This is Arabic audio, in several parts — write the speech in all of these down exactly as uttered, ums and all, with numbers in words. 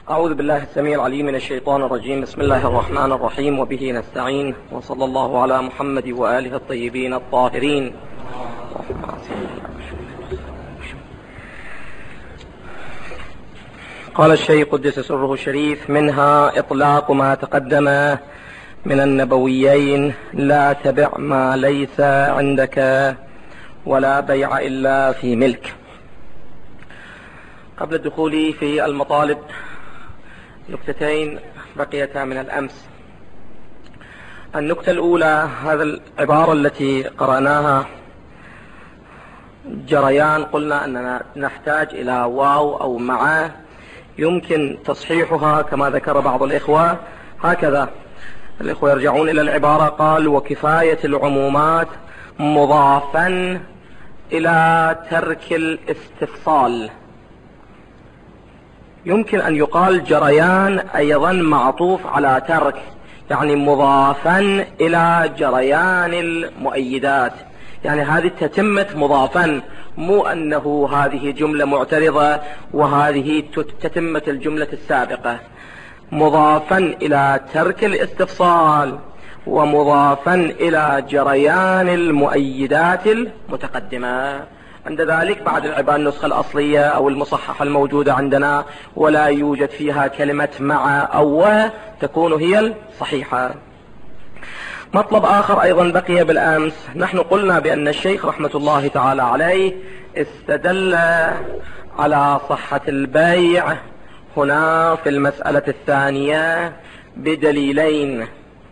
أعوذ بالله السميع العليم من الشيطان الرجيم. بسم الله الرحمن الرحيم، وبه نستعين، وصلى الله على محمد وآله الطيبين الطاهرين. قال الشيخ قدس سره الشريف: منها إطلاق ما تقدم من النبويين: لا تبع ما ليس عندك ولا بيع إلا في ملك. قبل الدخول في المطالب نكتتين بقيتا من الأمس. النكتة الأولى، هذا العبارة التي قرأناها جريان، قلنا أننا نحتاج إلى واو أو معاه يمكن تصحيحها كما ذكر بعض الإخوة. هكذا الإخوة يرجعون إلى العبارة، قال: وكفاية العمومات مضافا إلى ترك الاستفصال. يمكن أن يقال جريان أيضا معطوف على ترك، يعني مضافا إلى جريان المؤيدات، يعني هذه تتمة مضافا، مو أنه هذه جملة معترضة وهذه تتمة الجملة السابقة. مضافا إلى ترك الاستفصال ومضافا إلى جريان المؤيدات المتقدمة. عند ذلك بعد العبارة النسخة الأصلية أو المصححة الموجودة عندنا ولا يوجد فيها كلمة مع أو تكون هي الصحيحة. مطلب آخر أيضا بقي بالأمس، نحن قلنا بأن الشيخ رحمة الله تعالى عليه استدل على صحة البيع هنا في المسألة الثانية بدليلين.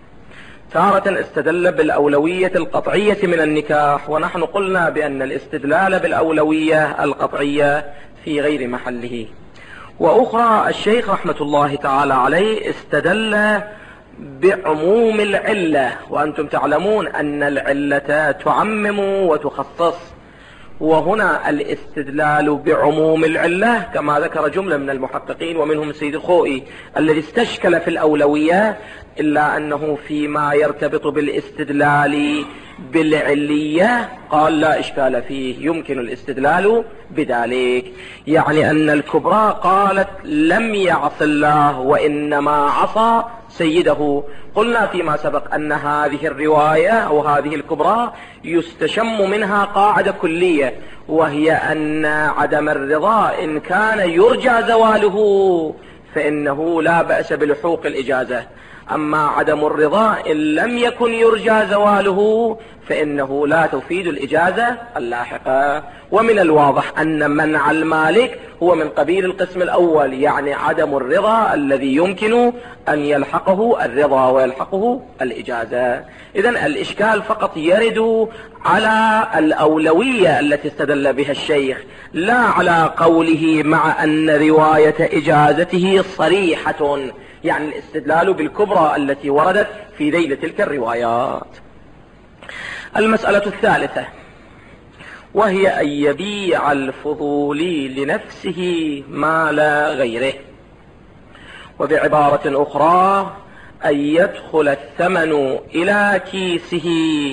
تارة استدل بالأولوية القطعية من النكاح، ونحن قلنا بأن الاستدلال بالأولوية القطعية في غير محله. وأخرى الشيخ رحمة الله تعالى عليه استدل بعموم العلة، وأنتم تعلمون أن العلة تعمم وتخصص، وهنا الاستدلال بعموم العلة كما ذكر جملة من المحققين ومنهم سيد الخوئي الذي استشكل في الأولوية، إلا أنه فيما يرتبط بالاستدلال بالعلية قال لا إشكال فيه، يمكن الاستدلال بذلك. يعني أن الكبرى قالت لم يعص الله وإنما عصى سيده. قلنا فيما سبق أن هذه الرواية أو هذه الكبرى يستشم منها قاعدة كلية، وهي أن عدم الرضا إن كان يرجى زواله فإنه لا بأس بلحوق الإجازة، أما عدم الرضا إن لم يكن يرجى زواله فإنه لا تفيد الإجازة اللاحقة. ومن الواضح أن منع المالك هو من قبيل القسم الأول، يعني عدم الرضا الذي يمكن أن يلحقه الرضا ويلحقه الإجازة. إذن الإشكال فقط يرد على الأولوية التي استدل بها الشيخ، لا على قوله مع أن رواية إجازته صريحة، يعني الاستدلال بالكبرى التي وردت في ذيل تلك الروايات. المسألة الثالثة، وهي أن يبيع الفضولي لنفسه مال غيره، وبعبارة أخرى أن يدخل الثمن إلى كيسه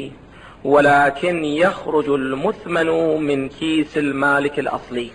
ولكن يخرج المثمن من كيس المالك الأصلي.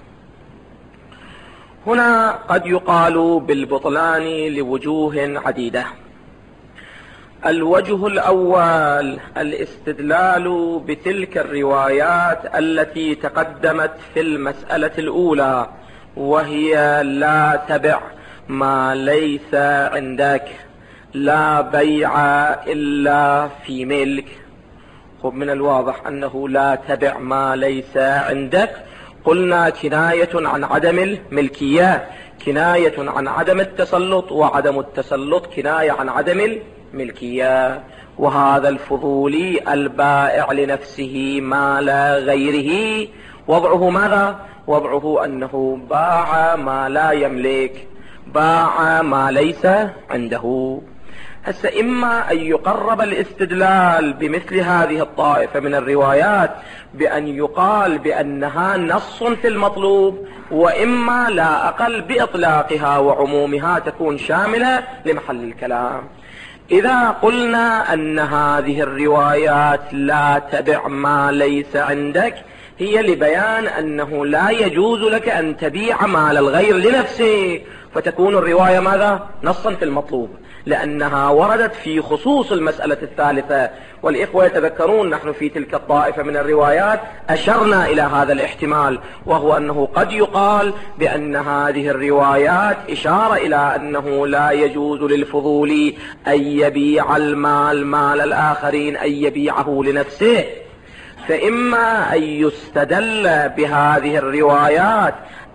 هنا قد يقال بالبطلان لوجوه عديدة. الوجه الأول الاستدلال بتلك الروايات التي تقدمت في المسألة الأولى، وهي لا تبع ما ليس عندك، لا بيع إلا في ملك. خب من الواضح أنه لا تبع ما ليس عندك، قلنا كناية عن عدم الملكية، كناية عن عدم التسلط، وعدم التسلط كناية عن عدم الملكية. وهذا الفضولي البائع لنفسه مال غيره وضعه ماذا؟ وضعه أنه باع ما لا يملك، باع ما ليس عنده. هسه إما أن يقرب الاستدلال بمثل هذه الطائفة من الروايات بأن يقال بأنها نص في المطلوب، وإما لا أقل بإطلاقها وعمومها تكون شاملة لمحل الكلام. إذا قلنا أن هذه الروايات لا تبع ما ليس عندك، هي لبيان أنه لا يجوز لك أن تبيع مال الغير لنفسه، فتكون الرواية ماذا؟ نصا في المطلوب، لأنها وردت في خصوص المسألة الثالثة. والإخوة يتذكرون نحن في تلك الطائفة من الروايات أشرنا إلى هذا الاحتمال، وهو أنه قد يقال بأن هذه الروايات إشارة إلى أنه لا يجوز للفضولي أن يبيع المال مال الآخرين، أن يبيعه لنفسه. فإما أن يستدل بهذه الروايات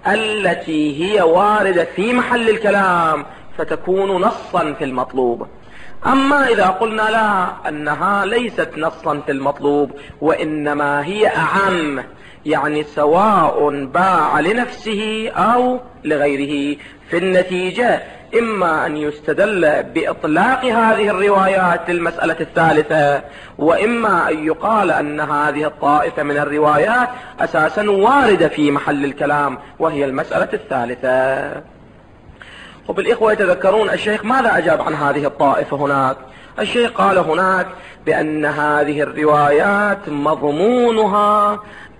التي هي واردة في محل الكلام فتكون نصا في المطلوب. أما إذا قلنا لا، أنها ليست نصا في المطلوب وإنما هي أعم، يعني سواء باع لنفسه أو لغيره، في النتيجة إما أن يستدل بإطلاق هذه الروايات للمسألة الثالثة، وإما أن يقال أن هذه الطائفة من الروايات أساسا واردة في محل الكلام وهي المسألة الثالثة. وبالإخوة يتذكرون الشيخ ماذا أجاب عن هذه الطائفة هناك؟ الشيخ قال هناك بأن هذه الروايات مضمونها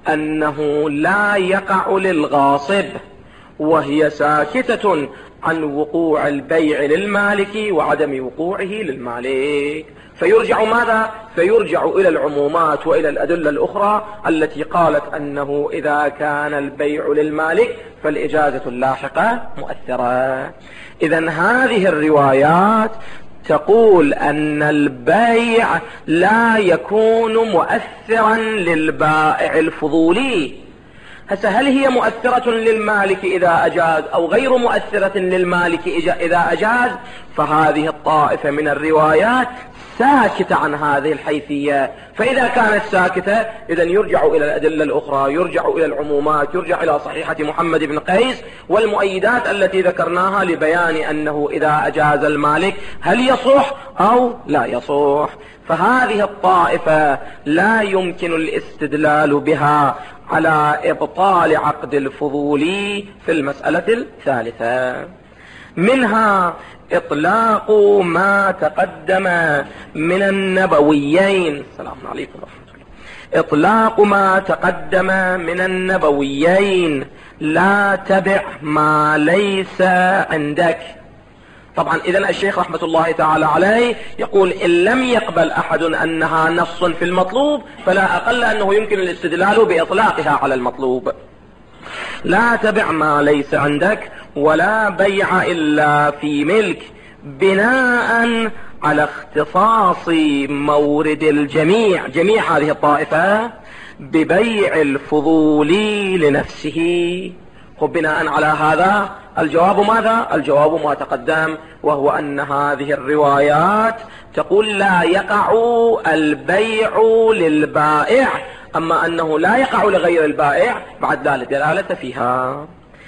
أنه لا يقع للغاصب، وهي ساكتة عن وقوع البيع للمالك وعدم وقوعه للمالك. فيرجع ماذا؟ فيرجع إلى العمومات وإلى الأدلة الأخرى التي قالت أنه إذا كان البيع للمالك فالإجازة اللاحقة مؤثرة. إذن هذه الروايات تقول أن البيع لا يكون مؤثرا للبائع الفضولي. هسه هل هي مؤثرة للمالك إذا أجاز أو غير مؤثرة للمالك إذا أجاز؟ فهذه الطائفة من الروايات ساكتة عن هذه الحيثية. فإذا كانت ساكتة إذن يرجع إلى الأدلة الأخرى، يرجع إلى العمومات، يرجع إلى صحيحة محمد بن قيس والمؤيدات التي ذكرناها لبيان أنه إذا أجاز المالك هل يصح أو لا يصح. فهذه الطائفة لا يمكن الاستدلال بها على إبطال عقد الفضولي في المسألة الثالثة. منها إطلاق ما تقدم من النبويين. السلام عليكم ورحمة الله. إطلاق ما تقدم من النبويين لا تبع ما ليس عندك. طبعا إذن الشيخ رحمة الله تعالى عليه يقول إن لم يقبل أحد أنها نص في المطلوب فلا أقل أنه يمكن الاستدلال بإطلاقها على المطلوب. لا تبع ما ليس عندك ولا بيع إلا في ملك، بناء على اختصاص مورد الجميع، جميع هذه الطائفة، ببيع الفضولي لنفسه. وبناء على هذا الجواب ماذا؟ الجواب ما تقدم، وهو أن هذه الروايات تقول لا يقع البيع للبائع، أما أنه لا يقع لغير البائع بعد لا دلالة فيها.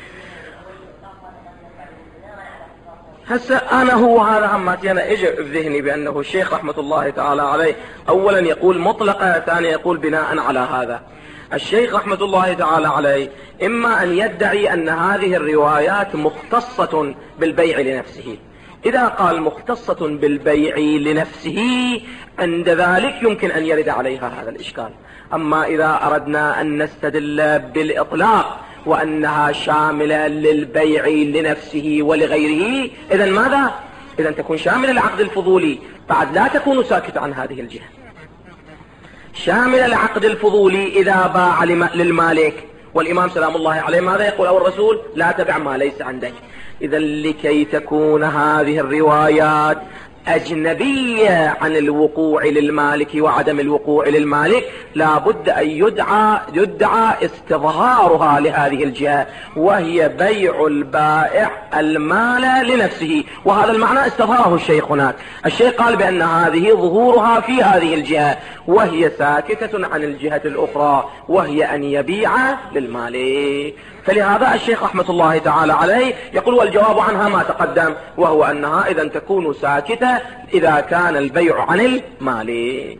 هسه أنا هو هذا عماتي أنا إجا في ذهني بأنه الشيخ رحمة الله تعالى عليه أولا يقول مطلقة، ثانيا يقول بناء على هذا. الشيخ رحمة الله تعالى عليه إما أن يدعي أن هذه الروايات مختصة بالبيع لنفسه. إذا قال مختصة بالبيع لنفسه عند ذلك يمكن أن يرد عليها هذا الإشكال. أما إذا أردنا أن نستدل بالإطلاق وأنها شاملة للبيع لنفسه ولغيره، إذن ماذا؟ إذن تكون شاملة العقد الفضولي، بعد لا تكون ساكتة عن هذه الجهة. شامل العقد الفضولي إذا باع للمالك، والإمام سلام الله عليه ماذا يقول أو الرسول؟ لا تبع ما ليس عندك. إذا لكي تكون هذه الروايات أجنبية عن الوقوع للمالك وعدم الوقوع للمالك لا بد أن يدعى, يدعى استظهارها لهذه الجهة، وهي بيع البائع المال لنفسه. وهذا المعنى استظهره الشيخ هناك. الشيخ قال بأن هذه ظهورها في هذه الجهة، وهي ساكتة عن الجهة الأخرى وهي أن يبيع للمالك. فلهذا الشيخ رحمة الله تعالى عليه يقول والجواب عنها ما تقدم، وهو أنها إذا تكون ساكتة إذا كان البيع عن المالك.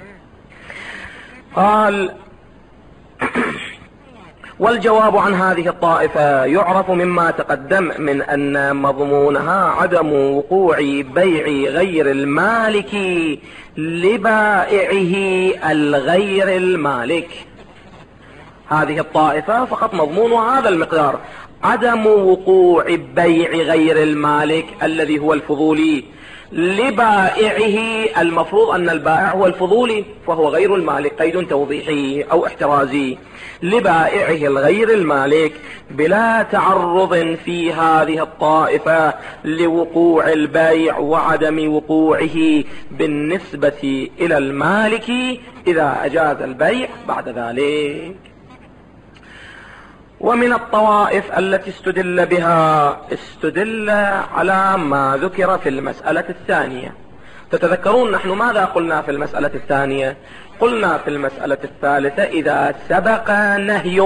قال والجواب عن هذه الطائفة يعرف مما تقدم من أن مضمونها عدم وقوع بيع غير المالك لبائعه الغير المالك. هذه الطائفة فقط مضمون هذا المقدار، عدم وقوع بيع غير المالك الذي هو الفضولي لبائعه. المفروض أن البائع هو الفضولي فهو غير المالك، قيد توضيحي أو احترازي. لبائعه الغير المالك بلا تعرض في هذه الطائفة لوقوع البيع وعدم وقوعه بالنسبة إلى المالك إذا أجاز البيع بعد ذلك. ومن الطوائف التي استدل بها استدل على ما ذكر في المسألة الثانية. تتذكرون نحن ماذا قلنا في المسألة الثانية؟ قلنا في المسألة الثالثة إذا سبق نهي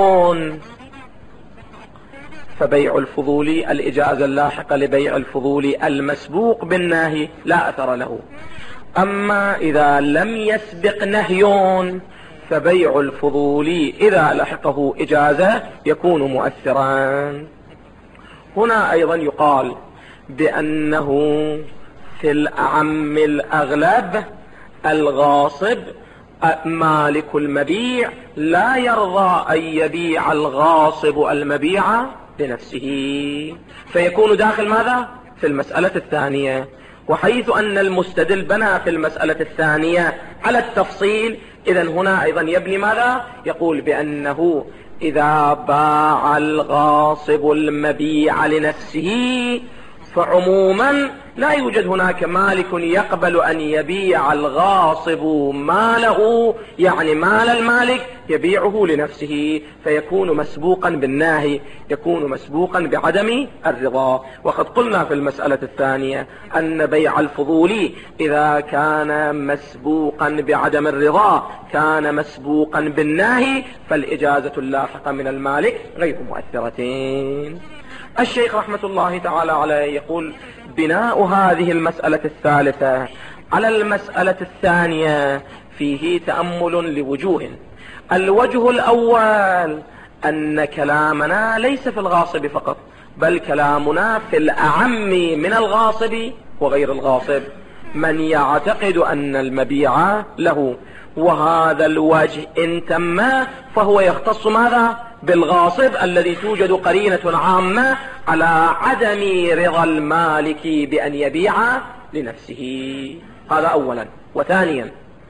فبيع الفضولي الإجازة اللاحقة لبيع الفضولي المسبوق بالنهي لا أثر له. أما إذا لم يسبق نهي فبيع الفضولي إذا لحقه إجازة يكون مؤثرا. هنا أيضا يقال بأنه في الأعم الأغلب الغاصب مالك المبيع لا يرضى أن يبيع الغاصب المبيع لنفسه، فيكون داخل ماذا؟ في المسألة الثانية. وحيث أن المستدل بنى في المسألة الثانية على التفصيل، إذن هنا أيضا يبني ماذا؟ يقول بأنه إذا باع الغاصب المبيع لنفسه فعموما لا يوجد هناك مالك يقبل أن يبيع الغاصب ماله، يعني مال المالك يبيعه لنفسه، فيكون مسبوقا بالناهي، يكون مسبوقا بعدم الرضا. وقد قلنا في المسألة الثانية أن بيع الفضولي إذا كان مسبوقا بعدم الرضا كان مسبوقا بالناهي، فالإجازة اللاحقة من المالك غير مؤثرتين. الشيخ رحمة الله تعالى عليه يقول بناء هذه المسألة الثالثة على المسألة الثانية فيه تأمل لوجوه. الوجه الأول أن كلامنا ليس في الغاصب فقط، بل كلامنا في الأعم من الغاصب وغير الغاصب، من يعتقد أن المبيع له. وهذا الوجه إن تم فهو يختص ماذا؟ بالغاصب الذي توجد قرينة عامة على عدم رضا المالك بأن يبيع لنفسه. هذا أولا. وثانيا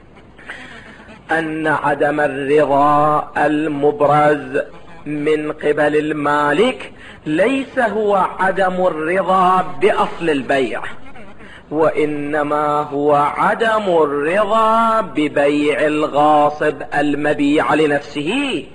أن عدم الرضا المبرز من قبل المالك ليس هو عدم الرضا بأصل البيع، وإنما هو عدم الرضا ببيع الغاصب المبيع لنفسه،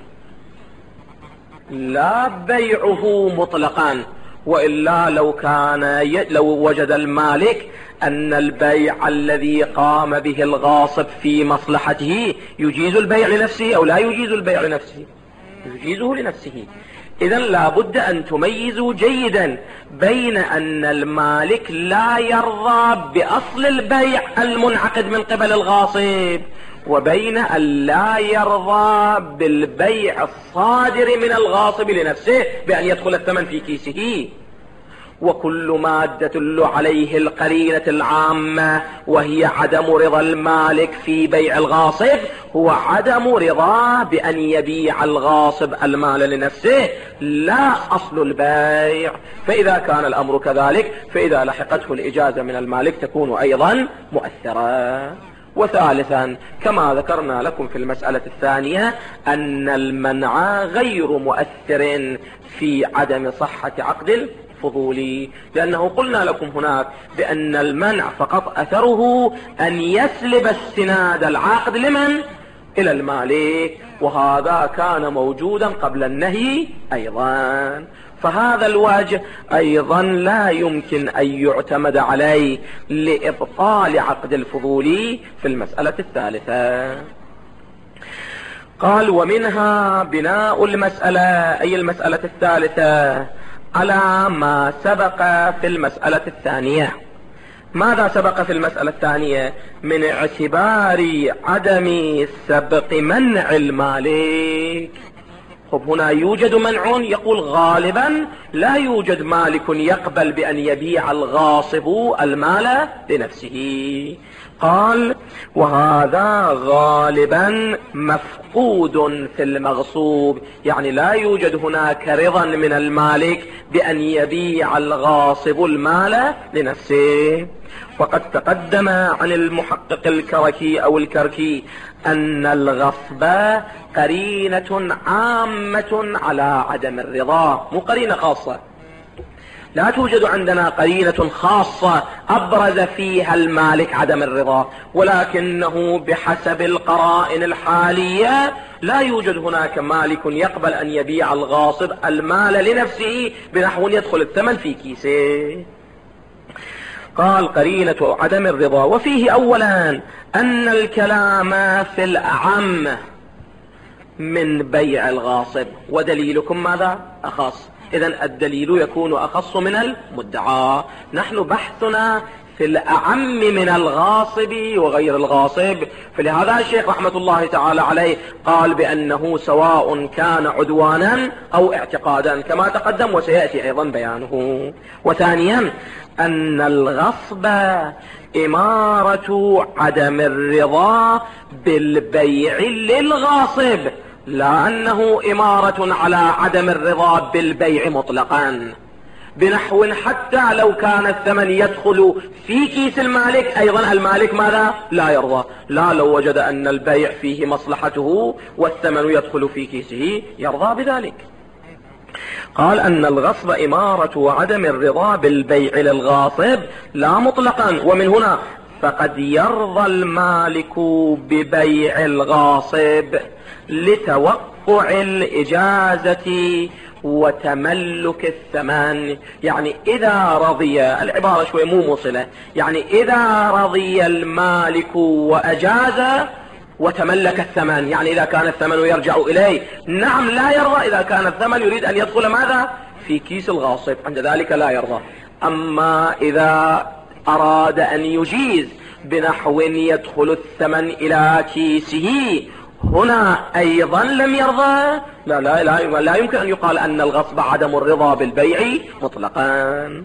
لا بيعه مطلقا. وإلا لو كان ي... لو وجد المالك أن البيع الذي قام به الغاصب في مصلحته يجيز البيع لنفسه أو لا يجيز البيع لنفسه، يجيزه لنفسه. إذن لا بد أن تميزوا جيدا بين أن المالك لا يرضى بأصل البيع المنعقد من قبل الغاصب، وبين أن لا يرضى بالبيع الصادر من الغاصب لنفسه بأن يدخل الثمن في كيسه. وكل ما تدل عليه القرينة العامة وهي عدم رضا المالك في بيع الغاصب هو عدم رضا بأن يبيع الغاصب المال لنفسه لا أصل البيع. فإذا كان الأمر كذلك فإذا لحقته الإجازة من المالك تكون أيضا مؤثرة. وثالثا كما ذكرنا لكم في المسألة الثانية أن المنع غير مؤثر في عدم صحة عقد الفضولي، لأنه قلنا لكم هناك بأن المنع فقط أثره أن يسلب استناد العقد لمن؟ إلى المالك، وهذا كان موجودا قبل النهي أيضا. فهذا الوجه أيضا لا يمكن أن يعتمد عليه لإبطال عقد الفضولي في المسألة الثالثة. قال ومنها بناء المسألة أي المسألة الثالثة على ما سبق في المسألة الثانية. ماذا سبق في المسألة الثانية؟ من اعتبار عدم سبق منع المالك. خب هنا يوجد منع، يقول غالبا لا يوجد مالك يقبل بأن يبيع الغاصب المال لنفسه. قال وهذا غالبا مفقود في المغصوب، يعني لا يوجد هناك رضا من المالك بأن يبيع الغاصب المال لنفسه. وقد تقدم عن المحقق الكركي أو الكركي أن الغصب قرينة عامة على عدم الرضا، مو قرينة خاصة. لا توجد عندنا قرينة خاصة أبرز فيها المالك عدم الرضا، ولكنه بحسب القرائن الحالية لا يوجد هناك مالك يقبل أن يبيع الغاصب المال لنفسه بنحو يدخل الثمن في كيسه. قال قرينة عدم الرضا. وفيه أولا أن الكلام في الأعم من بيع الغاصب، ودليلكم ماذا؟ أخص. إذن الدليل يكون أخص من المدعى. نحن بحثنا في الأعم من الغاصب وغير الغاصب، فلهذا الشيخ رحمة الله تعالى عليه قال بأنه سواء كان عدوانا أو اعتقادا كما تقدم وسيأتي أيضا بيانه. وثانيا أن الغصب إمارة عدم الرضا بالبيع للغاصب، لا أنه إمارة على عدم الرضا بالبيع مطلقا، بنحو حتى لو كان الثمن يدخل في كيس المالك أيضا المالك ماذا؟ لا يرضى، لا لو وجد أن البيع فيه مصلحته والثمن يدخل في كيسه يرضى بذلك. قال أن الغصب إمارة عدم الرضا بالبيع للغاصب لا مطلقا، ومن هنا فقد يرضى المالك ببيع الغاصب لتوقع الإجازة وتملك الثمن. يعني إذا رضي، العبارة شوي مو موصلة، يعني إذا رضي المالك وأجاز وتملك الثمن، يعني إذا كان الثمن يرجع إليه. نعم لا يرضى إذا كان الثمن يريد أن يدخل ماذا؟ في كيس الغاصب، عند ذلك لا يرضى. أما إذا أراد أن يجيز بنحو يدخل الثمن إلى كيسه، هنا أيضا لم يرضى. لا لا لا, لا يمكن أن يقال أن الغصب عدم الرضا بالبيع مطلقا.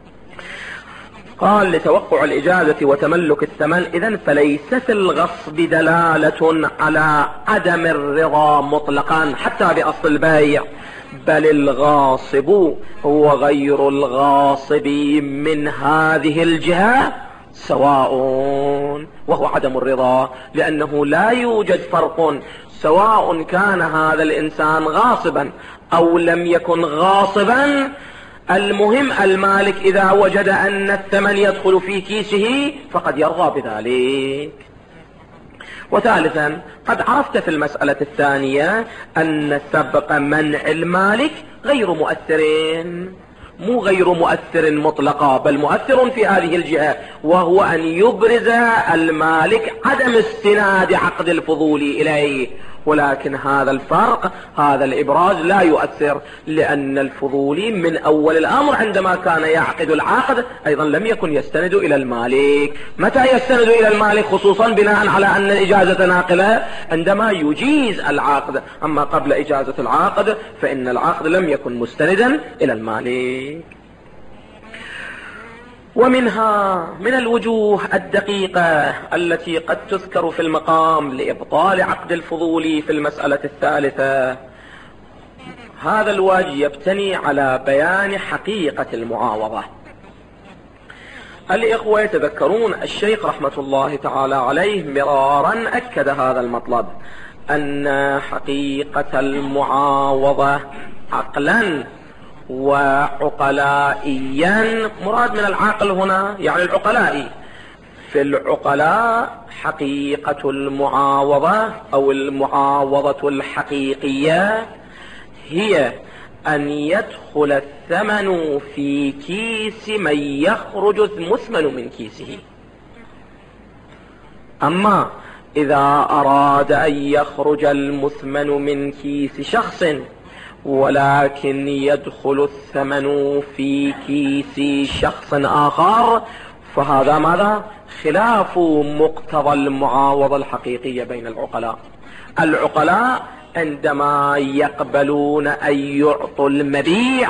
قال لتوقع الإجازة وتملك الثمن. إذن فليست الغصب دلالة على عدم الرضا مطلقا حتى بأصل البيع، بل الغاصب هو غير الغاصب من هذه الجهة سواء، وهو عدم الرضا، لأنه لا يوجد فرق سواء كان هذا الإنسان غاصبا أو لم يكن غاصبا. المهم المالك إذا وجد أن الثمن يدخل في كيسه فقد يرضى بذلك. وثالثا قد عرفت في المسألة الثانية أن سبق منع المالك غير مؤثرين، مو غير مؤثر مطلقا، بل مؤثر في هذه الجهة، وهو أن يبرز المالك عدم استناد عقد الفضول إليه. ولكن هذا الفرق، هذا الإبراز لا يؤثر، لأن الفضولي من أول الأمر عندما كان يعقد العقد أيضا لم يكن يستند إلى المالك. متى يستند إلى المالك؟ خصوصا بناء على أن الإجازة ناقلة عندما يجيز العقد، أما قبل إجازة العقد فإن العقد لم يكن مستندا إلى المالك. ومنها من الوجوه الدقيقة التي قد تذكر في المقام لإبطال عقد الفضول في المسألة الثالثة، هذا الواجب يبتني على بيان حقيقة المعاوضة. الإخوة يتذكرون الشيخ رحمة الله تعالى عليه مرارا أكد هذا المطلب، أن حقيقة المعاوضة عقلا وعقلائيا، مراد من العاقل هنا يعني العقلائي. في العقلاء حقيقة المعاوضة أو المعاوضة الحقيقية هي أن يدخل الثمن في كيس من يخرج المثمن من كيسه. أما إذا أراد أن يخرج المثمن من كيس شخص ولكن يدخل الثمن في كيس شخص آخر، فهذا ماذا؟ خلاف مقتضى المعاوضة الحقيقية بين العقلاء. العقلاء عندما يقبلون أن يعطوا المبيع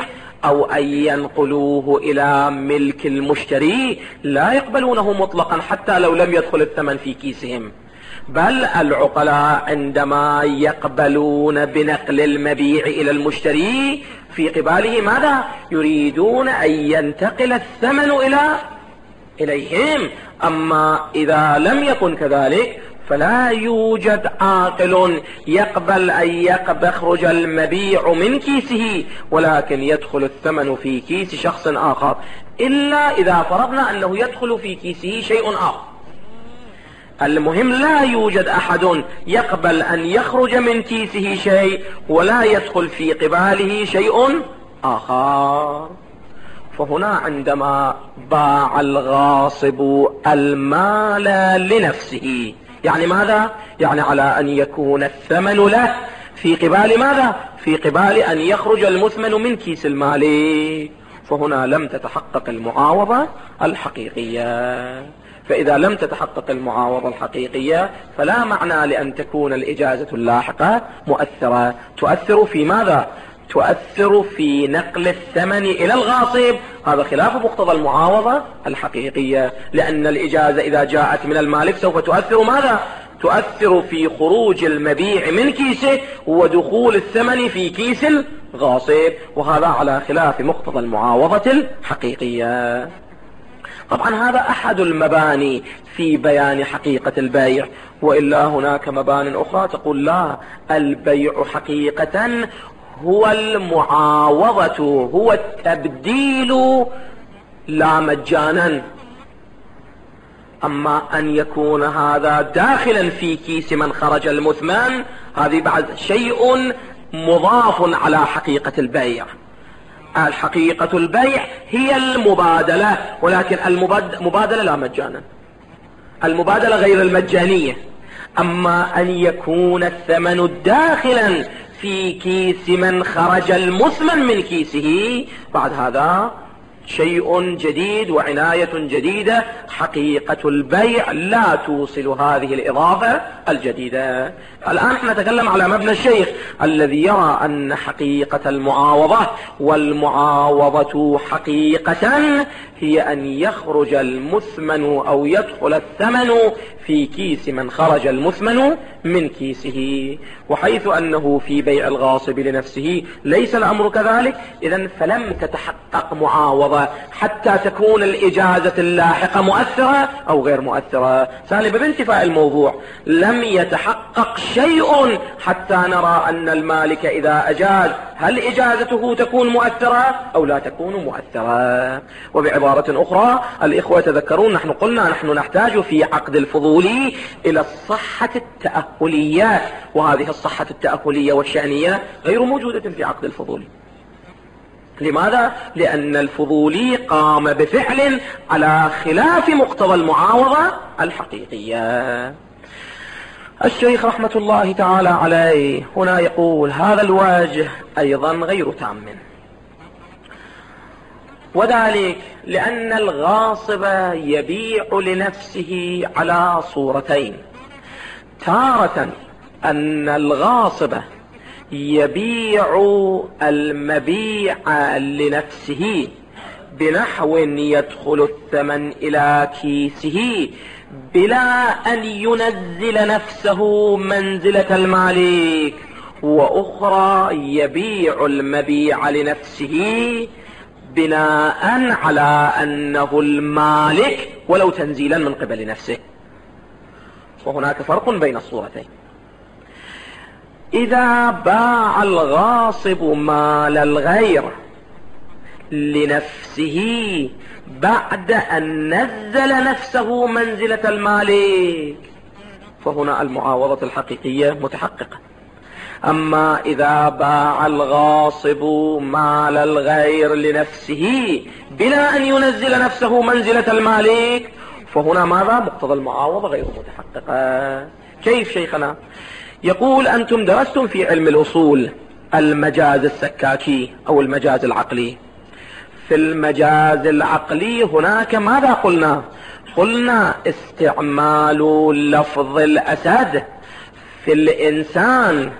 أو أن ينقلوه إلى ملك المشتري لا يقبلونه مطلقا حتى لو لم يدخل الثمن في كيسهم، بل العقلاء عندما يقبلون بنقل المبيع إلى المشتري في قباله ماذا؟ يريدون أن ينتقل الثمن إلى إليهم. أما إذا لم يكن كذلك فلا يوجد عاقل يقبل أن يخرج المبيع من كيسه ولكن يدخل الثمن في كيس شخص آخر، إلا إذا فرضنا أنه يدخل في كيسه شيء آخر. المهم لا يوجد أحد يقبل أن يخرج من كيسه شيء ولا يدخل في قباله شيء آخر. فهنا عندما باع الغاصب المال لنفسه، يعني ماذا؟ يعني على أن يكون الثمن له في قبال ماذا؟ في قبال أن يخرج المثمن من كيس المالك، فهنا لم تتحقق المعاوضة الحقيقية. فإذا لم تتحقق المعاوضة الحقيقية فلا معنى لأن تكون الإجازة اللاحقة مؤثرة. تؤثر في ماذا؟ تؤثر في نقل الثمن إلى الغاصب، هذا خلاف مقتضى المعاوضة الحقيقية، لأن الإجازة إذا جاءت من المالك سوف تؤثر ماذا؟ تؤثر في خروج المبيع من كيسه ودخول الثمن في كيس الغاصب، وهذا على خلاف مقتضى المعاوضة الحقيقية. طبعا هذا أحد المباني في بيان حقيقة البيع، وإلا هناك مبان أخرى تقول لا، البيع حقيقة هو المعاوضة، هو التبديل لا مجانا. أما أن يكون هذا داخلا في كيس من خرج المثمن هذه بعد شيء مضاف على حقيقة البيع. الحقيقة البيع هي المبادلة، ولكن المبادلة لا مجانا، المبادلة غير المجانية. أما أن يكون الثمن داخلا في كيس من خرج المثمن من كيسه بعد هذا شيء جديد وعناية جديدة. حقيقة البيع لا توصل هذه الإضافة الجديدة. الآن احنا نتكلم على مبنى الشيخ الذي يرى أن حقيقة المعاوضة والمعاوضة حقيقة هي أن يخرج المثمن أو يدخل الثمن في كيس من خرج المثمن من كيسه، وحيث أنه في بيع الغاصب لنفسه ليس الأمر كذلك، إذن فلم تتحقق معاوضة حتى تكون الإجازة اللاحقة مؤثرة أو غير مؤثرة. سالبة بانتفاء الموضوع لم يتحقق شيء حتى نرى أن المالك إذا أجاز هل إجازته تكون مؤثرة أو لا تكون مؤثرة. وبعبارة أخرى الإخوة تذكرون نحن قلنا نحن نحتاج في عقد الفضولي إلى الصحة التأهلية، وهذه الصحة التأهلية والشأنية غير موجودة في عقد الفضولي. لماذا؟ لأن الفضولي قام بفعل على خلاف مقتضى المعاوضة الحقيقية. الشيخ رحمة الله تعالى عليه هنا يقول هذا الوجه أيضا غير تام، وذلك لأن الغاصب يبيع لنفسه على صورتين: تارة أن الغاصب يبيع المبيع لنفسه بنحو يدخل الثمن إلى كيسه بلا أن ينزل نفسه منزلة المالك، وأخرى يبيع المبيع لنفسه بناء على أنه المالك ولو تنزيلا من قبل نفسه. وهناك فرق بين الصورتين. إذا باع الغاصب مال الغير لنفسه بعد أن نزل نفسه منزلة المالك فهنا المعاوضة الحقيقية متحققة. أما إذا باع الغاصب مال الغير لنفسه بلا أن ينزل نفسه منزلة المالك فهنا ماذا؟ مقتضى المعاوضة غير متحققة. كيف شيخنا؟ يقول أنتم درستم في علم الأصول المجاز السكاكي أو المجاز العقلي. في المجاز العقلي هناك ماذا قلنا؟ قلنا استعمال لفظ الأسد في الإنسان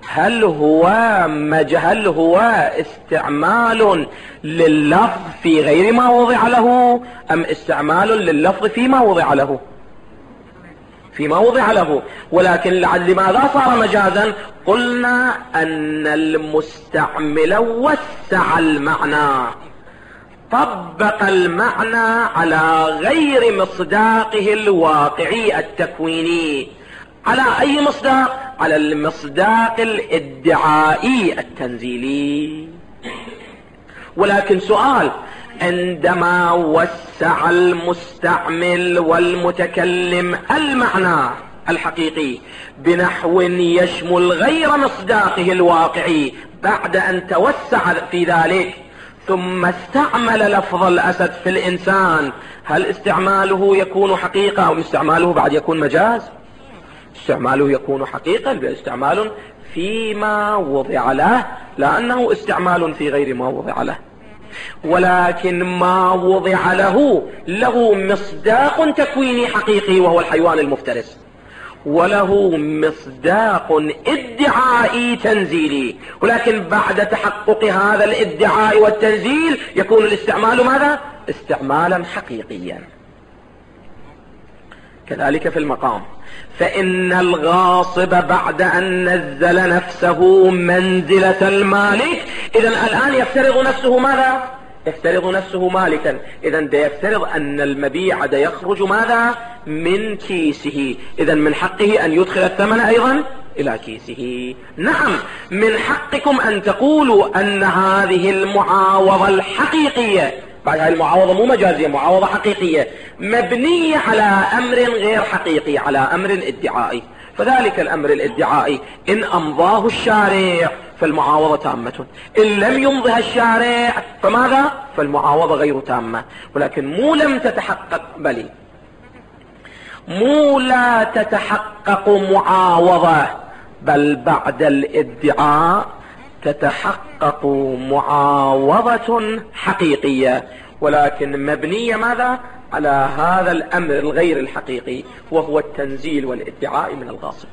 هل هو هل هو استعمال لللفظ في غير ما وضع له أم استعمال لللفظ فيما وضع له؟ فيما وضع له. ولكن لماذا صار مجازا؟ قلنا أن المستعمل وسع المعنى، طبق المعنى على غير مصداقه الواقعي التكويني. على أي مصداق؟ على المصداق الادعائي التنزيلي. ولكن سؤال، عندما وسع المستعمل والمتكلم المعنى الحقيقي بنحو يشمل غير مصداقه الواقعي بعد أن توسع في ذلك، ثم استعمل لفظ الأسد في الإنسان، هل استعماله يكون حقيقة أو استعماله بعد يكون مجاز؟ استعماله يكون حقيقة باستعمال فيما وضع له، لأنه استعمال في غير ما وضع له. ولكن ما وضع له له مصداق تكويني حقيقي وهو الحيوان المفترس، وله مصداق ادعائي تنزيلي، ولكن بعد تحقق هذا الادعاء والتنزيل يكون الاستعمال ماذا؟ استعمالا حقيقيا. كذلك في المقام، فإن الغاصب بعد أن نزل نفسه منزلة المالك، إذن الآن يفترض نفسه ماذا؟ يفترض نفسه مالكا. إذن ده يفترض أن المبيع ده يخرج ماذا؟ من كيسه، إذن من حقه أن يدخل الثمن أيضا إلى كيسه. نعم، من حقكم أن تقولوا أن هذه المعاوضة الحقيقية، بعد هذه المعاوضة مو مجازية، معاوضة حقيقية مبنية على أمر غير حقيقي، على أمر ادعائي، فذلك الأمر الادعائي إن أمضاه الشارع فالمعاوضة تامة، إن لم يمضها الشارع فماذا؟ فالمعاوضة غير تامة. ولكن مو لم تتحقق، بل مو لا تتحقق معاوضة، بل بعد الادعاء تتحقق معاوضة حقيقية، ولكن مبنية ماذا؟ على هذا الأمر الغير الحقيقي وهو التنزيل والادعاء من الغاصب.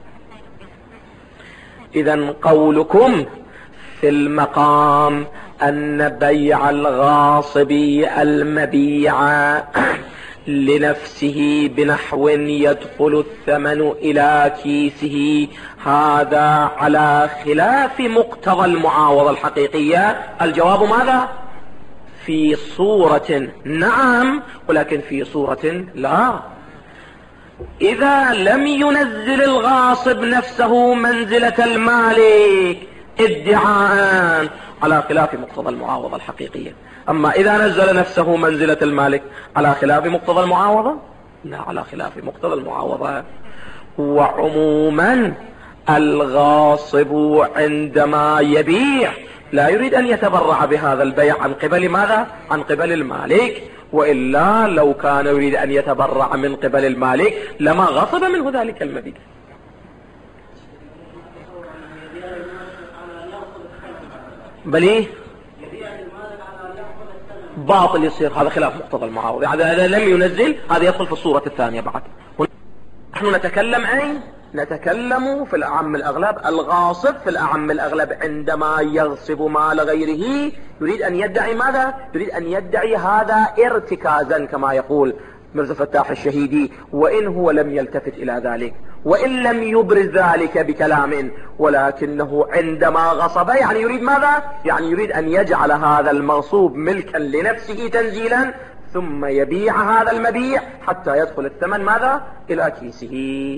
إذن قولكم في المقام أن بيع الغاصب المبيع لنفسه بنحو يدخل الثمن إلى كيسه، هذا على خلاف مقتضى المعاوضة الحقيقية. الجواب ماذا؟ في صورة نعم، ولكن في صورة لا. إذا لم ينزل الغاصب نفسه منزلة المالك ادعاء على خلاف مقتضى المعاوضة الحقيقية، أما إذا نزل نفسه منزلة المالك على خلاف مقتضى المعاوضة، لا، على خلاف مقتضى المعاوضة. وعموما الغاصب عندما يبيع لا يريد أن يتبرع بهذا البيع عن قبل ماذا؟ عن قبل المالك، وإلا لو كان يريد أن يتبرع من قبل المالك لما غصب منه ذلك المبيع. بليه باطل يصير، هذا خلاف مقتضى المعاوضة. هذا لم ينزل، هذا يدخل في الصورة الثانية. بعد نحن نتكلم أين؟ نتكلم في الأعم الأغلب. الغاصب في الأعم الأغلب عندما يغصب مال غيره يريد أن يدعي ماذا؟ يريد أن يدعي هذا ارتكازا كما يقول مرزا فتاح الشهيدي، وإن هو لم يلتفت إلى ذلك وإن لم يبرز ذلك بكلام، ولكنه عندما غصب يعني يريد ماذا؟ يعني يريد أن يجعل هذا المغصوب ملكا لنفسه تنزيلا، ثم يبيع هذا المبيع حتى يدخل الثمن ماذا؟ إلى كيسه.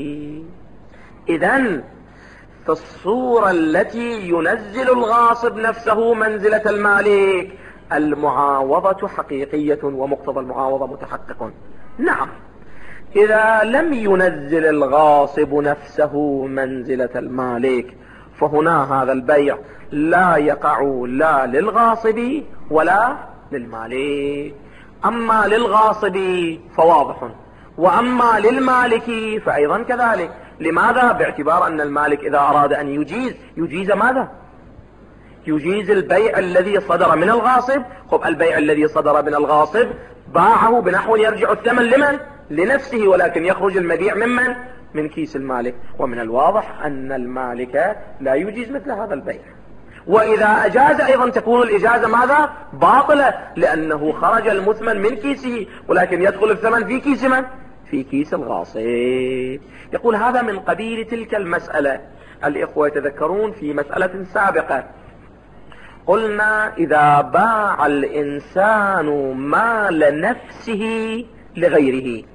إذن في الصورة التي ينزل الغاصب نفسه منزلة المالك المعاوضة حقيقية ومقتضى المعاوضة متحقق. نعم، إذا لم ينزل الغاصب نفسه منزلة المالك فهنا هذا البيع لا يقع لا للغاصب ولا للمالك. أما للغاصب فواضح، وأما للمالك فأيضا كذلك. لماذا؟ باعتبار أن المالك إذا أراد أن يجيز يجيز ماذا؟ يجيز البيع الذي صدر من الغاصب. خب البيع الذي صدر من الغاصب باعه بنحو يرجع الثمن لمن؟ لنفسه، ولكن يخرج المبيع ممن؟ من كيس المالك، ومن الواضح أن المالك لا يجيز مثل هذا البيع. وإذا أجاز أيضا تكون الإجازة ماذا؟ باطلة، لأنه خرج المثمن من كيسه، ولكن يدخل الثمن في كيس من؟ في كيس الغاصب. يقول هذا من قبيل تلك المسألة. الإخوة يتذكرون في مسألة سابقة قلنا إذا باع الإنسان مال نفسه لغيره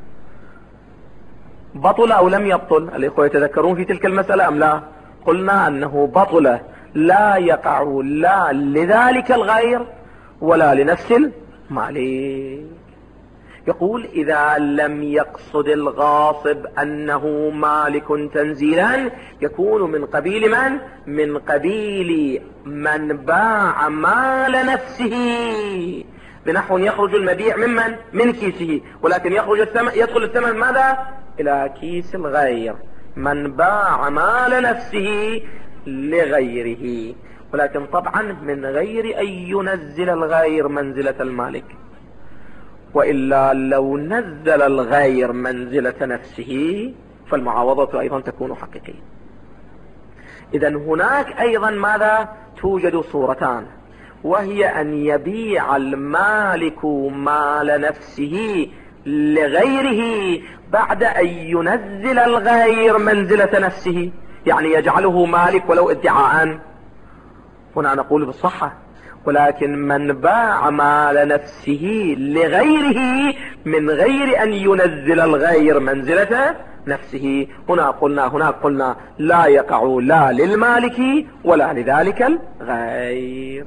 بطل أو لم يبطل؟ الإخوة يتذكرون في تلك المسألة أم لا؟ قلنا أنه بطل، لا يقع لا لذلك الغير ولا لنفس المالك. يقول إذا لم يقصد الغاصب أنه مالك تنزيلا يكون من قبيل من؟ من قبيل من باع مال نفسه، بنحو يخرج المبيع ممن؟ من كيسه، ولكن يخرج الثمن، يدخل الثمن ماذا؟ إلى كيس الغير. من باع مال نفسه لغيره، ولكن طبعا من غير أن ينزل الغير منزلة المالك، وإلا لو نزل الغير منزلة نفسه فالمعاوضة أيضا تكون حقيقية. إذن هناك أيضا ماذا؟ توجد صورتان، وهي أن يبيع المالك مال نفسه لغيره بعد أن ينزل الغير منزلة نفسه، يعني يجعله مالك ولو ادعاء، هنا نقول بالصحة. ولكن من باع مال نفسه لغيره من غير أن ينزل الغير منزلة نفسه، هنا قلنا هنا قلنا لا يقع لا للمالك ولا لذلك الغير.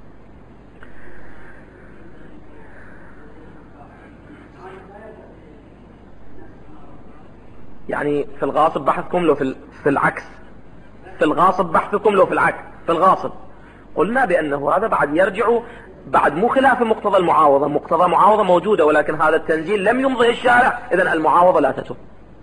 يعني في الغاصب بحثكم لو في, في العكس، في الغاصب بحثكم لو في العكس، في الغاصب قلنا بأنه هذا بعد يرجع بعد مو خلاف مقتضى المعاوضة، مقتضى معاوضة موجودة، ولكن هذا التنزيل لم يمضي الشارع، إذن المعاوضة لا تتم.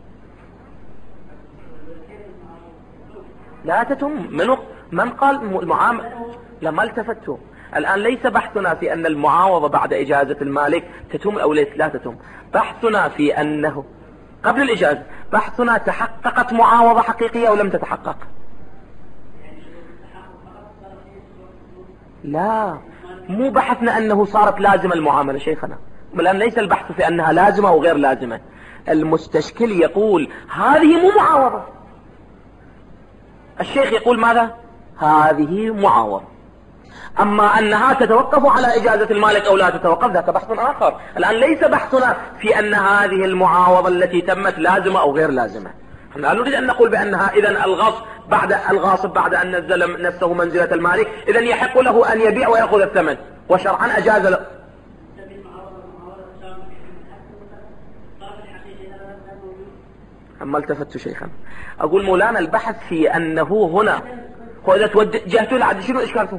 لا تتم. من, من قال المعامل؟ لما التفتوا الآن ليس بحثنا في أن المعاوضة بعد إجازة المالك تتم أو لا تتم، بحثنا في أنه قبل الإجازة، بحثنا تحققت معاوضة حقيقية أو لم تتحقق. لا، مو بحثنا أنه صارت لازمة المعاملة شيخنا، الآن ليس البحث في أنها لازمة أو غير لازمة. المستشكل يقول هذه مو معاوضة، الشيخ يقول ماذا؟ هذه معاوضة. أما أنها تتوقف على إجازة المالك أو لا تتوقف ذاك بحث آخر. الآن ليس بحثنا في أن هذه المعاوضة التي تمت لازمة أو غير لازمة. نحن لا نريد أن نقول بأنها إذن الغصب بعد الغاصب بعد أن نزل نفسه منزلة المالك إذن يحق له أن يبيع ويأخذ الثمن، وشرعا أجاز له. أما التفت شيخا أقول مولانا البحث في أنه هنا هو إذا توجهتوا لعد شنو إشكالكم؟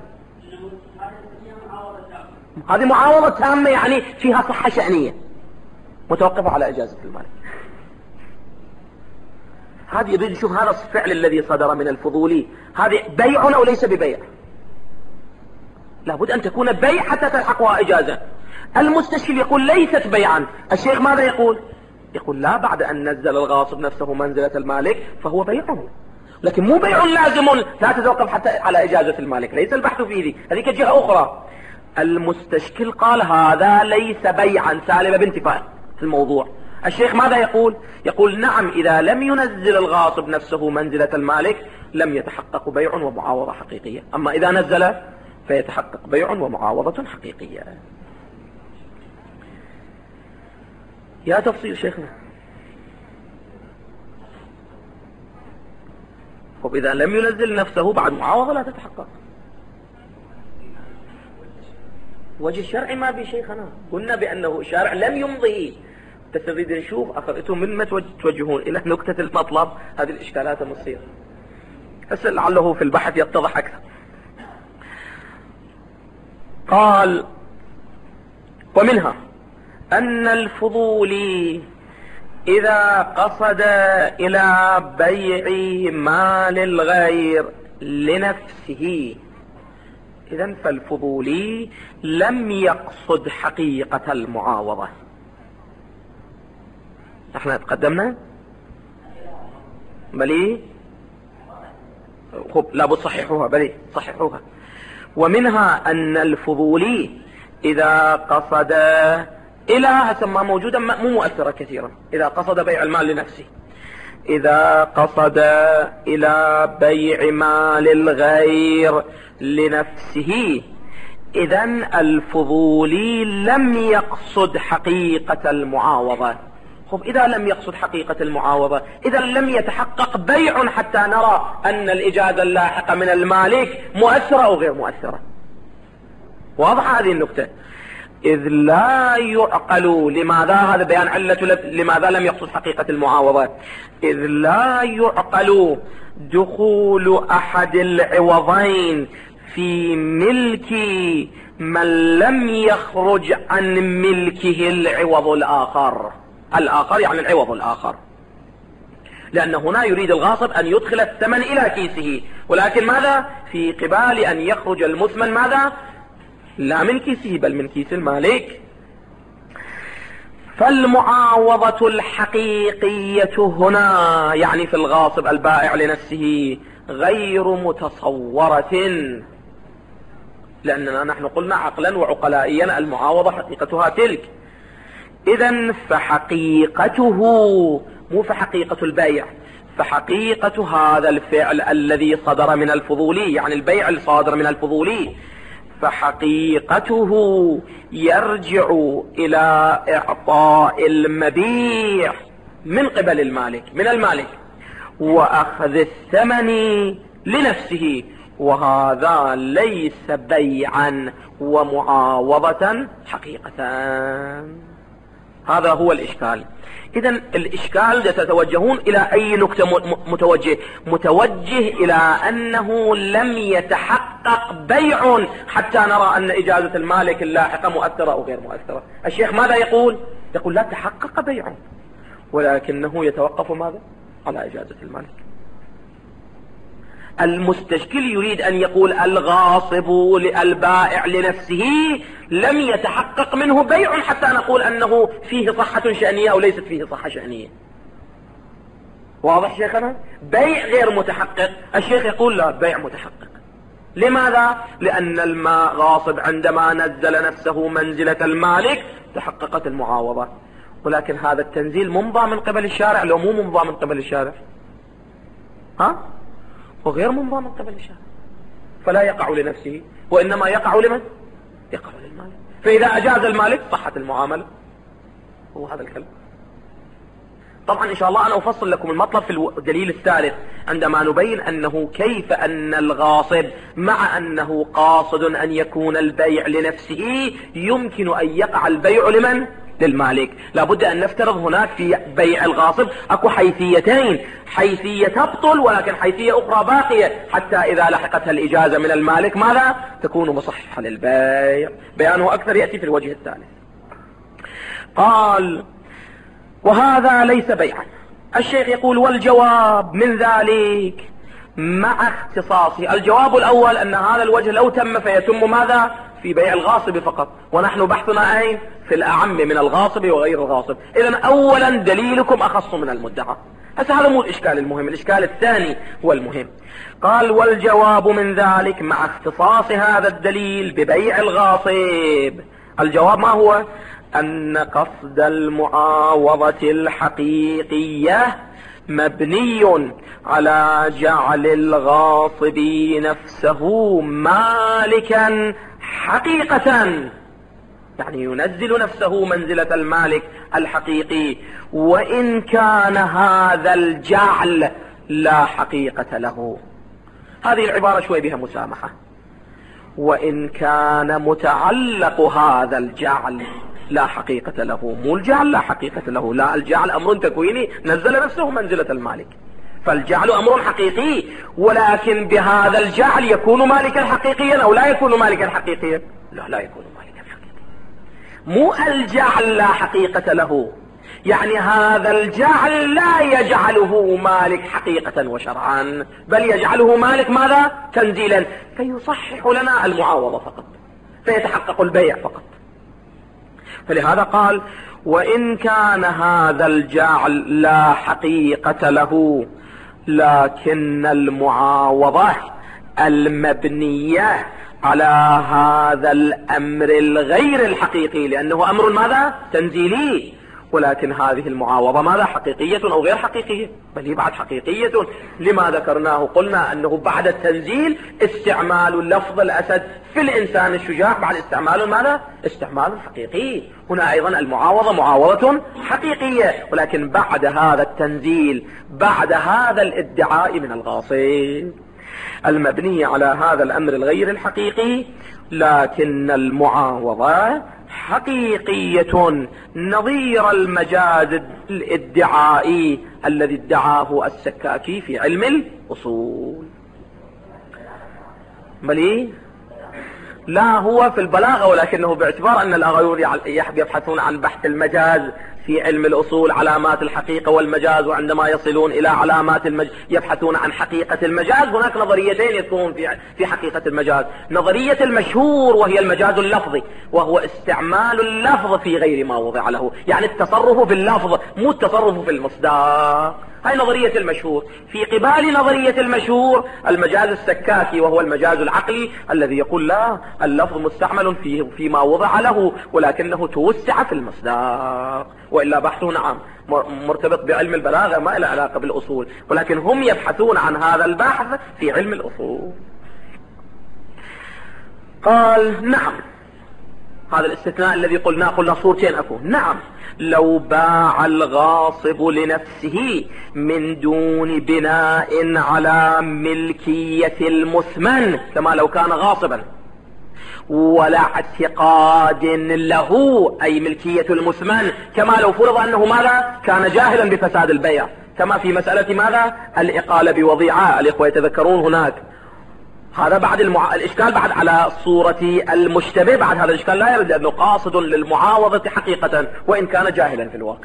هذه معاوضة تامة، يعني فيها صحة شأنية متوقفة على إجازة المالك. هذه يريد نشوف هذا الفعل الذي صدر من الفضولي، هذه بيع أو ليس ببيع؟ لابد أن تكون بيع حتى تلحقها إجازة. المستشكل يقول ليست بيعا، الشيخ ماذا يقول؟ يقول لا، بعد أن نزل الغاصب نفسه منزلة المالك فهو بيع، لكن مو بيع لازم لا تتوقف حتى على إجازة المالك، ليس البحث في ذي، هذيك جهة أخرى. المستشكل قال هذا ليس بيعا سالب بانتفاع الموضوع. الشيخ ماذا يقول؟ يقول نعم، إذا لم ينزل الغاصب نفسه منزلة المالك لم يتحقق بيع ومعاوضة حقيقية، أما إذا نزل فيتحقق بيع ومعاوضة حقيقية. يا تفصيل شيخنا. طب إذا لم ينزل نفسه بعد معاوضة لا تتحقق. وجه الشرع ما في شيخنا، قلنا بأنه الشارع لم يمضي. تريد نشوف أخذتم من ما توجهون إلى نقطة المطلب، هذه الإشكالات المصير بس لعله في البحث يتضح أكثر. قال ومنها أن الفضولي إذا قصد إلى بيع مال الغير لنفسه إذن فالفضولي لم يقصد حقيقة المعاوضة. احنا تقدمنا بلي خب لابد صححوها، بلي صححوها. ومنها أن الفضولي إذا قصد إلى هسمى موجودا مو مؤثرة كثيرا، إذا قصد بيع المال لنفسه، إذا قصد إلى بيع مال الغير لنفسه، إذن الفضولي لم يقصد حقيقة المعاوضة. خب إذا لم يقصد حقيقة المعاوضة، إذا لم يتحقق بيع حتى نرى أن الإجازة اللاحقة من المالك مؤثرة أو غير مؤثرة. واضحة هذه النقطة. إذ لا يعقل، لماذا هذا بيان علة لماذا لم يقصد حقيقة المعاوضة، إذ لا يعقل دخول أحد العوضين في ملك من لم يخرج عن ملكه العوض الآخر. الآخر يعني العوض الآخر، لأن هنا يريد الغاصب أن يدخل الثمن إلى كيسه، ولكن ماذا في قبال أن يخرج المثمن ماذا لا من كيسه بل من كيس المالك. فالمعاوضة الحقيقية هنا يعني في الغاصب البائع لنفسه غير متصورة، لأننا نحن قلنا عقلا وعقلائيا المعاوضة حقيقتها تلك. إذن فحقيقته مو فحقيقة البيع، فحقيقة هذا الفعل الذي صدر من الفضولي، يعني البيع الصادر من الفضولي، فحقيقته يرجع إلى إعطاء المبيع من قبل المالك من المالك وأخذ الثمن لنفسه، وهذا ليس بيعا ومعاوضة حقيقة. هذا هو الإشكال. إذن الإشكال تتوجهون إلى أي نقطة متوجه متوجه إلى أنه لم يتحقق بيع حتى نرى أن إجازة المالك اللاحقة مؤثرة أو غير مؤثرة. الشيخ ماذا يقول؟ يقول لا تحقق بيع، ولكنه يتوقف ماذا على إجازة المالك. المستشكل يريد أن يقول الغاصب للبائع لنفسه لم يتحقق منه بيع حتى نقول أنه فيه صحة شأنية أو ليست فيه صحة شأنية. واضح شيخنا؟ بيع غير متحقق. الشيخ يقول لا، بيع متحقق. لماذا؟ لأن الماء غاصب عندما نزل نفسه منزلة المالك تحققت المعاوضة، ولكن هذا التنزيل ممضى من قبل الشارع لو مو ممضى من قبل الشارع؟ ها؟ وغير ممضى من قبل الشارع، فلا يقع لنفسه وإنما يقع لمن؟ يقع للمالك. فإذا أجاز المالك صحت المعاملة. هو هذا الكلام. طبعا إن شاء الله أنا أفصل لكم المطلب في الدليل الثالث عندما نبين أنه كيف أن الغاصب مع أنه قاصد أن يكون البيع لنفسه يمكن أن يقع البيع لمن؟ للمالك. لابد أن نفترض هناك في بيع الغاصب أكو حيثيتين، حيثية تبطل ولكن حيثية أخرى باقية حتى إذا لحقتها الإجازة من المالك ماذا؟ تكون مصححة للبيع. بيانه أكثر يأتي في الوجه الثالث. قال وهذا ليس بيعا. الشيخ يقول والجواب من ذلك مع اختصاصه. الجواب الأول أن هذا الوجه لو تم فيتم ماذا؟ في بيع الغاصب فقط، ونحن بحثنا أين؟ في الأعم من الغاصب وغير الغاصب. إذن أولا دليلكم أخص من المدعى. هذا هذا مو الإشكال المهم، الإشكال الثاني هو المهم. قال والجواب من ذلك مع اختصاص هذا الدليل ببيع الغاصب. الجواب ما هو؟ أن قصد المعاوضة الحقيقية مبني على جعل الغاصب نفسه مالكا حقيقة، يعني ينزل نفسه منزلة المالك الحقيقي، وإن كان هذا الجعل لا حقيقة له. هذه العبارة شوي بها مسامحة. وإن كان متعلق هذا الجعل لا حقيقة له، مو الجعل لا حقيقة له، لا، الجعل أمر تكويني نزل نفسه منزلة المالك، فالجعل أمر حقيقي، ولكن بهذا الجعل يكون مالكا حقيقيا أو لا يكون مالكا حقيقيا؟ لا، لا يكون مالكا حقيقيا. مو الجعل لا حقيقة له، يعني هذا الجعل لا يجعله مالك حقيقة وشرعا، بل يجعله مالك ماذا؟ تنزيلا، فيصحح لنا المعاوضة فقط، فيتحقق البيع فقط. فلهذا قال وإن كان هذا الجعل لا حقيقة له لكن المعاوضة المبنية على هذا الأمر الغير الحقيقي، لأنه أمر ماذا؟ تنزيلي، ولكن هذه المعاوضة ماذا؟ حقيقية أو غير حقيقية؟ بل هي بعد حقيقية. لما ذكرناه؟ قلنا أنه بعد التنزيل استعمال لفظ الأسد في الإنسان الشجاع بعد استعمال ماذا؟ استعمال حقيقي. هنا أيضا المعاوضة معاوضة حقيقية، ولكن بعد هذا التنزيل، بعد هذا الادعاء من الغاصب المبني على هذا الأمر الغير الحقيقي. لكن المعاوضة حقيقية نظير المجاز الادعائي الذي ادعاه السكاكي في علم الأصول. بلي لا هو في البلاغة، ولكنه باعتبار أن الأغيور يبحثون عن بحث المجاز في علم الأصول، علامات الحقيقة والمجاز، وعندما يصلون إلى علامات المجاز يبحثون عن حقيقة المجاز. هناك نظريتين يذكرون في في حقيقة المجاز: نظرية المشهور وهي المجاز اللفظي، وهو استعمال اللفظ في غير ما وضع له، يعني التصرف باللفظ مو التصرف في المصداق. هاي نظرية المشهور. في قبال نظرية المشهور المجاز السكاكي، وهو المجاز العقلي الذي يقول لا، اللفظ مستعمل فيه فيما وضع له، ولكنه توسع في المصداق، وإلا بحثه نعم مرتبط بعلم البلاغة ما له علاقة بالأصول، ولكن هم يبحثون عن هذا البحث في علم الأصول. قال نعم، هذا الاستثناء الذي قلنا قلنا صورتين أكو. نعم، لو باع الغاصب لنفسه من دون بناء على ملكية المثمن كما لو كان غاصبا، ولا اعتقاد له، أي ملكية المثمن كما لو فرض أنه ماذا؟ كان جاهلا بفساد البيع، كما في مسألة ماذا؟ الإقالة بوضيعة. الإخوة يتذكرون هناك هذا بعد المع... الإشكال بعد على صورة المشتبه، بعد هذا الإشكال لا يرد أنه قاصد للمعاوضة حقيقة وإن كان جاهلا في الواقع،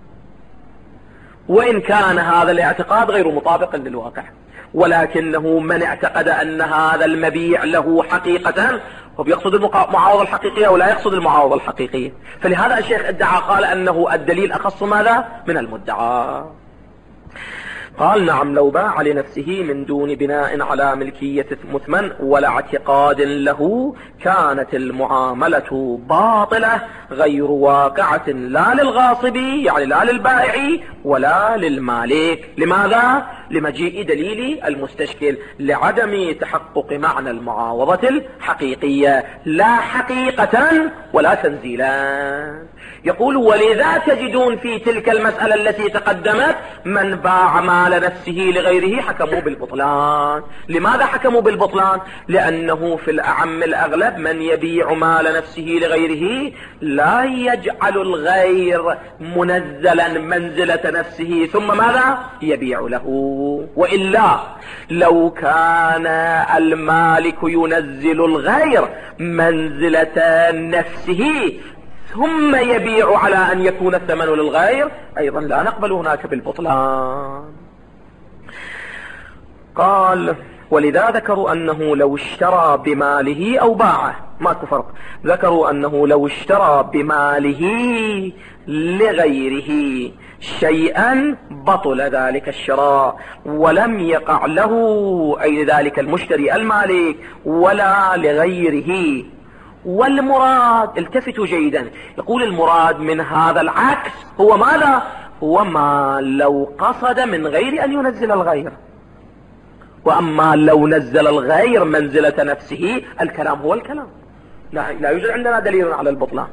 وإن كان هذا الاعتقاد غير مطابق للواقع، ولكنه من اعتقد أن هذا المبيع له حقيقة هو بيقصد المعاوضة الحقيقية ولا يقصد المعاوضة الحقيقية. فلهذا الشيخ ادعى قال أنه الدليل أخص ماذا؟ من المدعى. قال نعم، لو باع لنفسه من دون بناء على ملكية مثمن ولا اعتقاد له كانت المعاملة باطلة غير واقعة، لا للغاصب يعني لا للبائع ولا للمالك. لماذا؟ لمجيء دليل المستشكل، لعدم تحقق معنى المعاوضة الحقيقية، لا حقيقة ولا تنزيلا. يقول ولذا تجدون في تلك المسألة التي تقدمت من باع مال نفسه لغيره حكموا بالبطلان. لماذا حكموا بالبطلان؟ لأنه في الأعم الأغلب من يبيع مال نفسه لغيره لا يجعل الغير منزلا منزلة نفسه ثم ماذا؟ يبيع له. وإلا لو كان المالك ينزل الغير منزلة نفسه ثم يبيع على أن يكون الثمن للغير أيضا لا نقبل هناك بالبطلان. قال ولذا ذكروا أنه لو اشترى بماله أو باعه ماكو فرق، ذكروا أنه لو اشترى بماله لغيره شيئا بطل ذلك الشراء ولم يقع له أي ذلك المشتري المالك ولا لغيره. والمراد، التفتوا جيدا، يقول المراد من هذا العكس هو ماذا؟ هو ما لو قصد من غير أن ينزل الغير. وأما لو نزل الغير منزلة نفسه الكلام هو الكلام، لا, لا يوجد عندنا دليل على البطلان،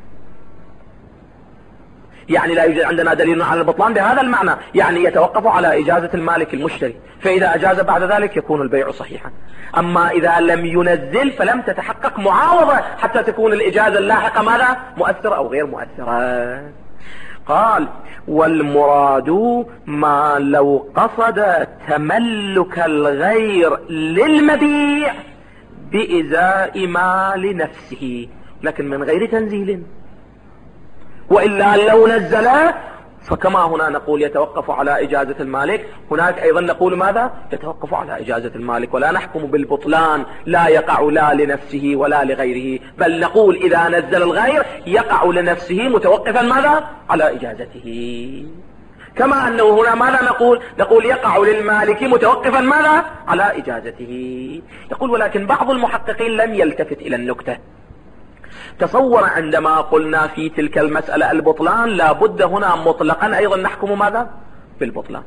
يعني لا يوجد عندنا دليل على البطلان بهذا المعنى، يعني يتوقف على إجازة المالك المشتري، فإذا أجاز بعد ذلك يكون البيع صحيحا. أما إذا لم ينزل فلم تتحقق معاوضة حتى تكون الإجازة اللاحقة ماذا؟ مؤثرة أو غير مؤثرة. قال والمراد ما لو قصد تملك الغير للمبيع بإزاء مال نفسه لكن من غير تنزيل، وإلا لو نزل فكما هنا نقول يتوقف على إجازة المالك هناك أيضا نقول ماذا؟ يتوقف على إجازة المالك، ولا نحكم بالبطلان لا يقع لا لنفسه ولا لغيره، بل نقول إذا نزل الغير يقع لنفسه متوقفا ماذا؟ على إجازته. كما أنه هنا ماذا نقول؟ نقول يقع للمالك متوقفا ماذا؟ على إجازته. يقول ولكن بعض المحققين لم يلتفت إلى النكتة. تصور عندما قلنا في تلك المسألة البطلان لابد هنا مطلقا أيضا نحكم ماذا؟ بالبطلان،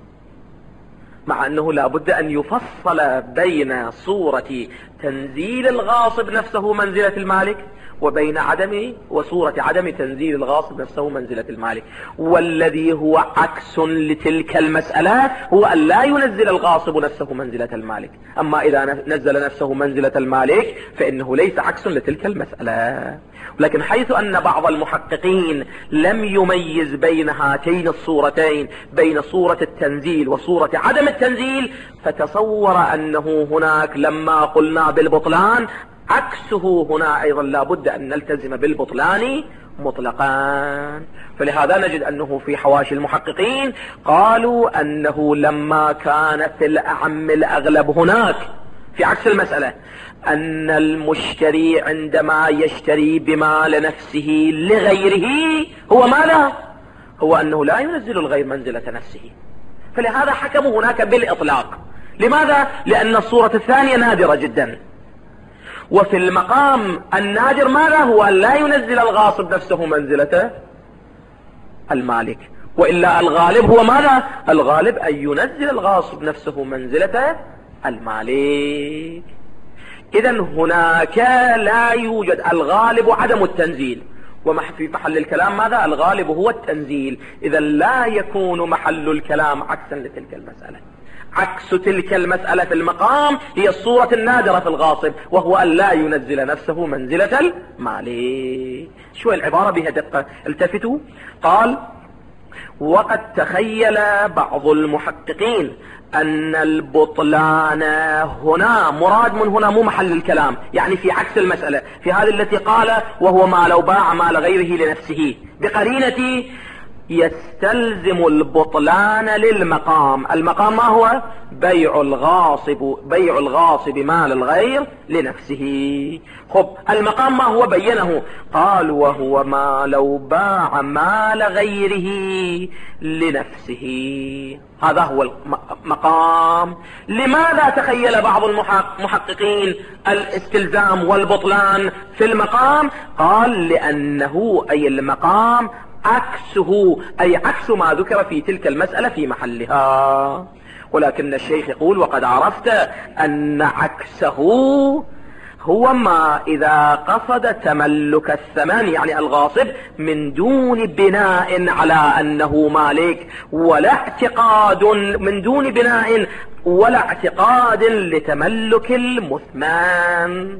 مع أنه لابد أن يفصل بين صورة تنزيل الغاصب نفسه منزلة المالك وبين عدم وصورة عدم تنزيل الغاصب نفسه منزلة المالك، والذي هو عكس لتلك المسألة هو أن لا ينزل الغاصب نفسه منزلة المالك. أما إذا نزل نفسه منزلة المالك فإنه ليس عكس لتلك المسألة. ولكن حيث أن بعض المحققين لم يميز بين هاتين الصورتين، بين صورة التنزيل وصورة عدم التنزيل، فتصور أنه هناك لما قلنا بالبطلان عكسه هنا أيضا لابد أن نلتزم بالبطلان مطلقا. فلهذا نجد أنه في حواشي المحققين قالوا أنه لما كان في الأعم الأغلب هناك في عكس المسألة أن المشتري عندما يشتري بمال نفسه لغيره هو ماذا؟ هو أنه لا ينزل الغير منزلة نفسه، فلهذا حكموا هناك بالإطلاق. لماذا؟ لأن الصورة الثانية نادرة جدا، وفي المقام النادر ماذا؟ هو أن لا ينزل الغاصب نفسه منزلة المالك، وإلا الغالب هو ماذا؟ الغالب أن ينزل الغاصب نفسه منزلة المالك. إذن هناك لا يوجد الغالب عدم التنزيل، وفي محل الكلام ماذا؟ الغالب هو التنزيل. إذن لا يكون محل الكلام عكسا لتلك المسألة. عكس تلك المسألة في المقام هي الصورة النادرة في الغاصب، وهو أن لا ينزل نفسه منزلة المالك. شو العبارة بها دقة، التفتوا. قال وقد تخيل بعض المحققين أن البطلان هنا مراد من هنا مو محل الكلام، يعني في عكس المسألة، في هذه التي قال وهو ما لو باع مال غيره لنفسه، بقرينة يستلزم البطلان للمقام. المقام ما هو؟ بيع الغاصب بيع الغاصب مال الغير لنفسه. خب المقام ما هو؟ بينه، قال وهو ما لو باع مال غيره لنفسه. هذا هو المقام. لماذا تخيل بعض المحققين الاستلزام والبطلان في المقام؟ قال لأنه أي المقام عكسه، أي عكس ما ذكر في تلك المسألة في محلها. ولكن الشيخ يقول وقد عرفت أن عكسه هو ما إذا قصد تملك الثمن، يعني الغاصب، من دون بناء على أنه مالك، ولا اعتقاد من دون بناء ولا اعتقاد لتملك المثمن.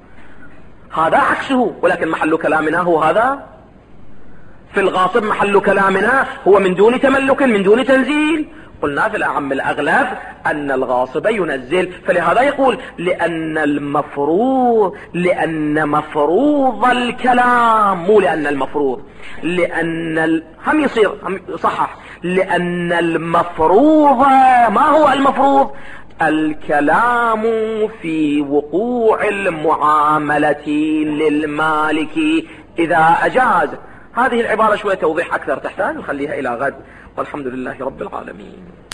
هذا عكسه. ولكن محل كلامنا هو هذا في الغاصب، محل كلامنا هو من دون تملك من دون تنزيل. قلنا في الأعم الأغلب أن الغاصب ينزل، فلهذا يقول لأن المفروض لأن مفروض الكلام، مو لأن المفروض، لأن ال... هم يصير هم صحح، لأن المفروض ما هو المفروض؟ الكلام في وقوع المعاملة للمالك إذا أجاز. هذه العبارة شوية توضيح أكثر تحتاج، نخليها إلى غد، والحمد لله رب العالمين.